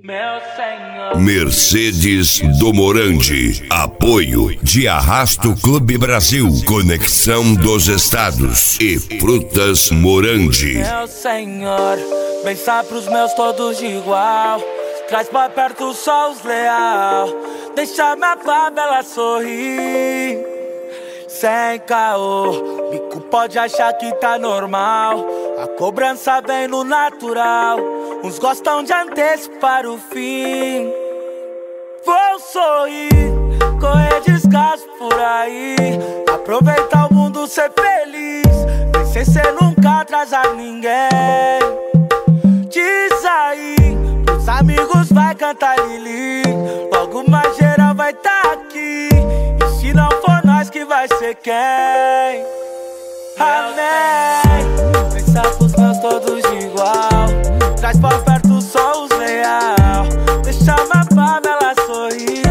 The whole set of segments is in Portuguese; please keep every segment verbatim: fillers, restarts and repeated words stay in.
Meu Senhor. Mercedes do Morandi. Apoio de Arrasto Clube Brasil, Conexão dos Estados e Frutas Morandi. Meu Senhor, pensar pros meus todos de igual. Traz pra perto só os leal. Deixa minha favela sorrir. Sem caô, bico pode achar que tá normal. A cobrança vem no natural. Uns gostam de antecipar o fim. Vou sorrir, correr descalço por aí. Aproveitar o mundo, ser feliz. Vencer sem nunca atrasar ninguém. Diz aí, os amigos vai cantar Lili. Logo mais geral vai tá aqui. E se não for nós que vai ser quem? Amém. Pensar pros meus todos de igual. Traz pra perto só os leal. Deixa minha favela sorrir.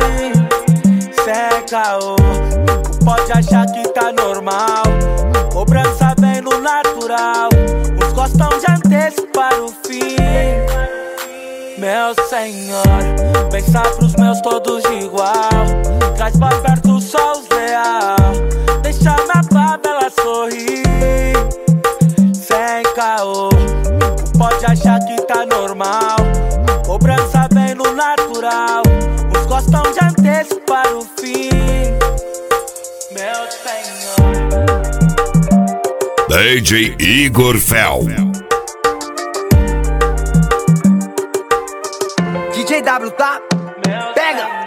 Sem caô, pode achar que tá normal. A cobrança vem no natural. Uns gostam de antecipar o fim. Meu Senhor, pensar pros meus todos de igual. Traz pra perto só os leal. Deixa minha favela sorrir. Sem caô, pode achar que tá normal. A cobrança vem no natural. Uns gostam de antecipar o fim. Meu Senhor. D J Igor Fel. D J W, tá? Meu Pega! Senhor.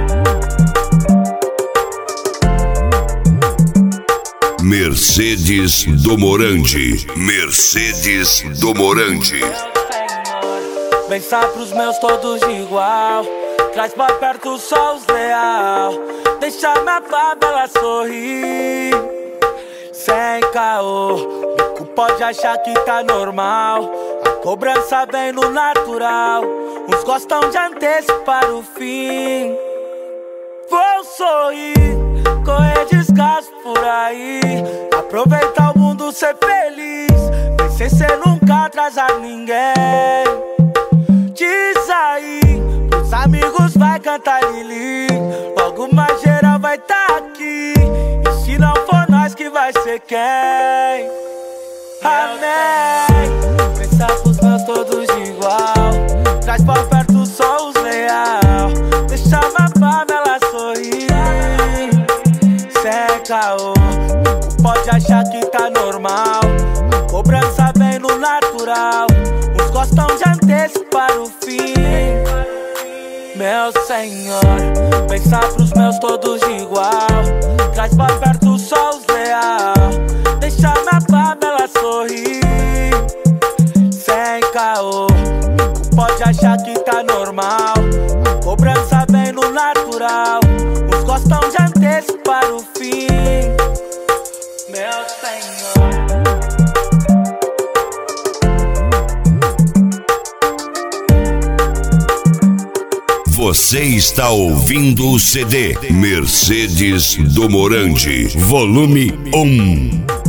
Mercedes do Morandi. Mercedes do Morandi. Meu Senhor, pensar pros meus todos de igual. Traz pra perto só os leal. Deixa minha favela sorrir. Sem caô, bico pode achar que tá normal. A cobrança vem no natural. Uns gostam de antecipar o fim. Vou sorrir, correr descalço por aí. Aproveitar o mundo, ser feliz. Vencer sem nunca atrasar ninguém. Diz aí, os amigos vai cantar Lili. Logo mais geral vai tá aqui. E se não for nós que vai ser quem? Amém. Pensar pros meus todos de igual. Traz pra perto só os leal. Deixa minha favela sorrir. Sem caô, pode achar que tá normal. A cobrança vem no natural. Uns gostam de antecipar o fim. Meu Senhor, pensar pros meus todos de igual. Traz pra perto só os leal. Deixa minha favela sorrir. Sem caô, pode achar que tá normal. A cobrança vem no natural. Uns gostam de antecipar o fim. Meu Senhor. Você está ouvindo o C D Mercedes do Morandi, volume um.